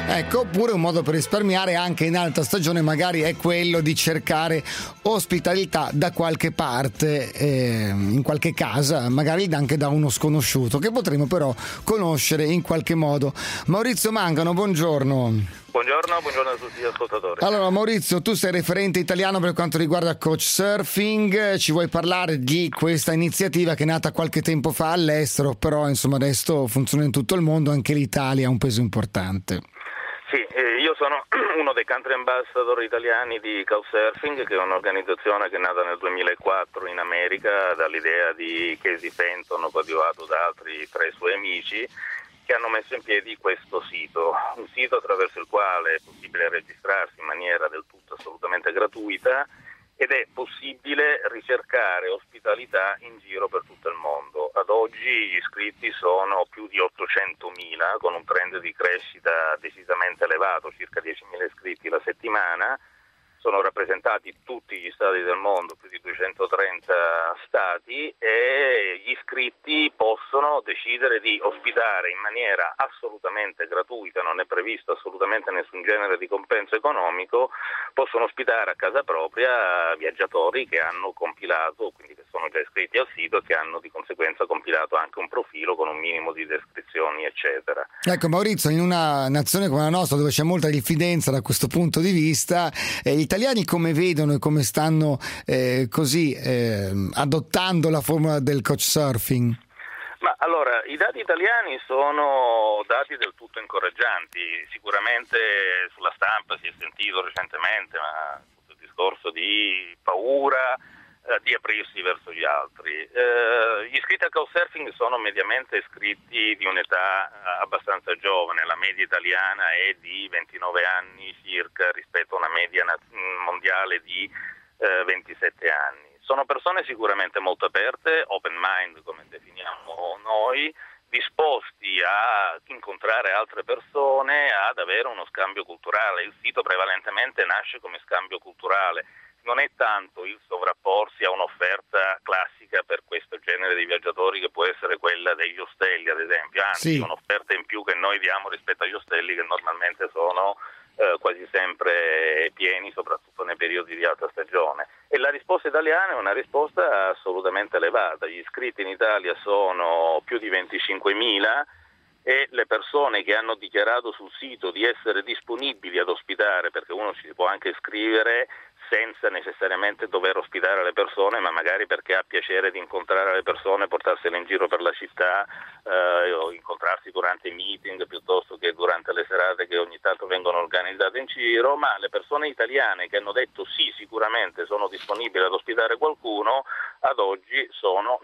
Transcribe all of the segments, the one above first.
Ecco, oppure un modo per risparmiare anche in alta stagione magari è quello di cercare ospitalità da qualche parte, in qualche casa, magari anche da uno sconosciuto, che potremo però conoscere in qualche modo. Maurizio Mangano, buongiorno. Buongiorno a tutti gli ascoltatori. Allora Maurizio, tu sei referente italiano per quanto riguarda Couchsurfing, ci vuoi parlare di questa iniziativa che è nata qualche tempo fa all'estero, però insomma adesso funziona in tutto il mondo, anche l'Italia ha un peso importante. Sì, io sono uno dei country ambassador italiani di Couchsurfing, che è un'organizzazione che è nata nel 2004 in America dall'idea di Casey Fenton, coadiuvato da altri 3 suoi amici, che hanno messo in piedi questo sito, un sito attraverso il quale è possibile registrarsi in maniera del tutto assolutamente gratuita ed è possibile ricercare ospitalità in giro per tutto il mondo. Ad oggi gli iscritti sono più di 800.000, con un trend di crescita decisamente elevato, circa 10.000 iscritti la settimana. Sono rappresentati tutti gli stati del mondo, più di 230 stati, e gli iscritti possono decidere di ospitare in maniera assolutamente gratuita, non è previsto assolutamente nessun genere di compenso economico, possono ospitare a casa propria viaggiatori che hanno compilato, quindi che sono già iscritti al sito e che hanno di conseguenza compilato anche un profilo con un minimo di descrizioni, eccetera. Ecco Maurizio, in una nazione come la nostra dove c'è molta diffidenza da questo punto di vista, gli italiani come vedono e come stanno adottando la formula del couchsurfing? Ma allora, i dati italiani sono dati del tutto incoraggianti. Sicuramente sulla stampa si è sentito recentemente, ma tutto il discorso di paura di aprirsi verso gli altri. Gli iscritti al Couchsurfing sono mediamente iscritti di un'età abbastanza giovane, la media italiana è di 29 anni circa rispetto a una media mondiale di 27 anni. Sono persone sicuramente molto aperte, open mind come definiamo noi, disposti a incontrare altre persone, ad avere uno scambio culturale. Il sito prevalentemente nasce come scambio culturale. Non è tanto il sovrapporsi a un'offerta classica per questo genere di viaggiatori, che può essere quella degli ostelli ad esempio, anzi un'offerta in più che noi diamo rispetto agli ostelli, che normalmente sono quasi sempre pieni, soprattutto nei periodi di alta stagione. E la risposta italiana è una risposta assolutamente elevata. Gli iscritti in Italia sono più di 25.000 e le persone che hanno dichiarato sul sito di essere disponibili ad ospitare, perché uno ci può anche iscrivere senza necessariamente dover ospitare le persone, ma magari perché ha piacere di incontrare le persone, portarsele in giro per la città, o incontrarsi durante i meeting piuttosto che durante le serate che ogni tanto vengono organizzate in giro. Ma le persone italiane che hanno detto sì, sicuramente sono disponibili ad ospitare qualcuno, ad oggi sono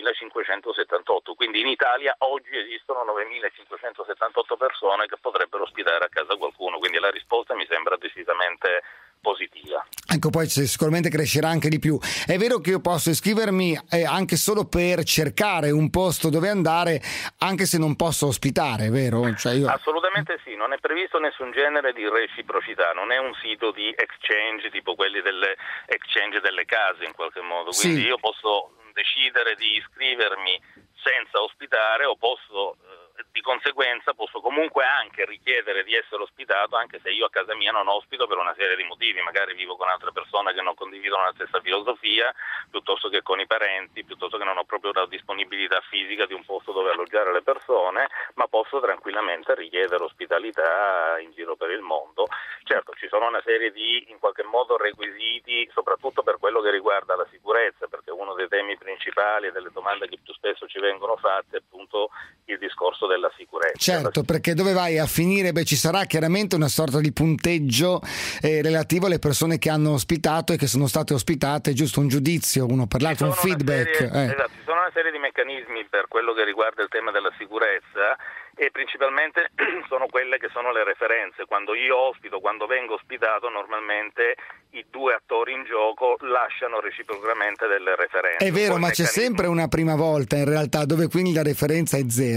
9.578, quindi in Italia oggi esistono 9.578 persone che potrebbero ospitare a casa qualcuno, quindi la risposta mi sembra decisamente positiva. Ecco, poi sicuramente crescerà anche di più. È vero che io posso iscrivermi anche solo per cercare un posto dove andare, anche se non posso ospitare, vero? Assolutamente sì, non è previsto nessun genere di reciprocità, non è un sito di exchange tipo quelli delle exchange delle case in qualche modo, quindi io posso decidere di iscrivermi senza ospitare o posso di conseguenza posso comunque anche richiedere di essere ospitato anche se io a casa mia non ospito per una serie di motivi, magari vivo con altre persone che non condividono la stessa filosofia, piuttosto che con i parenti, piuttosto che non ho proprio la disponibilità fisica di un posto dove alloggiare le persone, ma posso tranquillamente richiedere ospitalità in giro per il mondo. Certo, ci sono una serie di in qualche modo requisiti, soprattutto per quello che riguarda la sicurezza, perché uno dei temi principali e delle domande che più spesso ci vengono fatte è appunto il discorso della sicurezza. Certo, perché dove vai a finire? Ci sarà chiaramente una sorta di punteggio relativo alle persone che hanno ospitato e che sono state ospitate, giusto un giudizio uno per l'altro, un feedback. Esatto, ci sono una serie di meccanismi per quello che riguarda il tema della sicurezza e principalmente sono quelle che sono le referenze. Quando io ospito, quando vengo ospitato, normalmente i due attori in gioco lasciano reciprocamente delle referenze. È vero, ma c'è sempre una prima volta in realtà dove quindi la referenza è zero.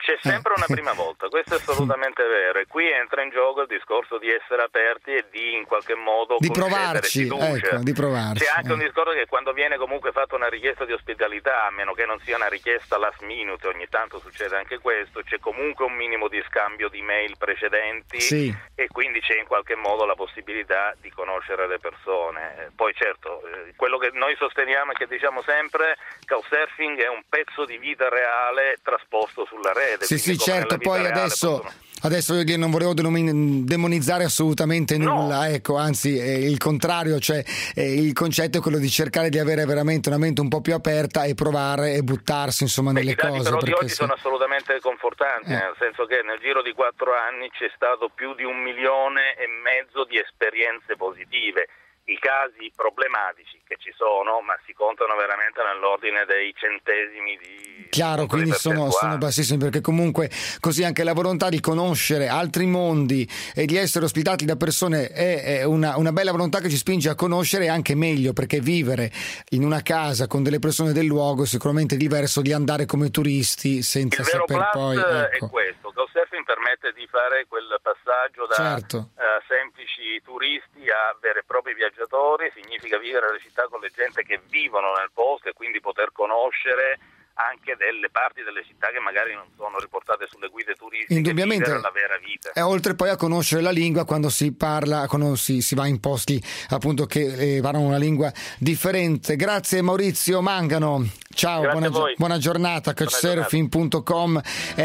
C'è sempre una prima volta, questo è assolutamente vero, e qui entra in gioco il discorso di essere aperti e di in qualche modo di provarci, ecco, di provarci. C'è anche un discorso che quando viene comunque fatta una richiesta di ospitalità, a meno che non sia una richiesta last minute, ogni tanto succede anche questo, c'è comunque un minimo di scambio di mail precedenti, sì, e quindi c'è in qualche modo la possibilità di conoscere le persone. Poi certo, quello che noi sosteniamo e che diciamo sempre, Couchsurfing è un pezzo di vita reale trasposto sulla rete. Sì, certo, poi adesso io non volevo demonizzare assolutamente nulla, ecco, anzi il contrario, cioè il concetto è quello di cercare di avere veramente una mente un po' più aperta e provare e buttarsi insomma nelle cose. I dati però di oggi sono assolutamente confortanti, nel senso che nel giro di 4 anni c'è stato più di 1,5 milioni di esperienze positive. I casi problematici che ci sono, ma si contano veramente nell'ordine dei centesimi di... Chiaro, quindi sono bassissimi, perché comunque così anche la volontà di conoscere altri mondi e di essere ospitati da persone è una bella volontà che ci spinge a conoscere anche meglio, perché vivere in una casa con delle persone del luogo è sicuramente diverso di andare come turisti senza saper poi... Il vero plus è questo, Couchsurfing permette di fare quel passaggio da semplici turisti a veri e propri viaggiatori, significa vivere la città con le gente che vivono nel posto e quindi poter conoscere anche delle parti delle città che magari non sono riportate sulle guide turistiche. Indubbiamente la vera vita. E oltre poi a conoscere la lingua quando si parla, quando si va in posti appunto che parlano una lingua differente. Grazie Maurizio Mangano, ciao, buona giornata. Couchsurfing.com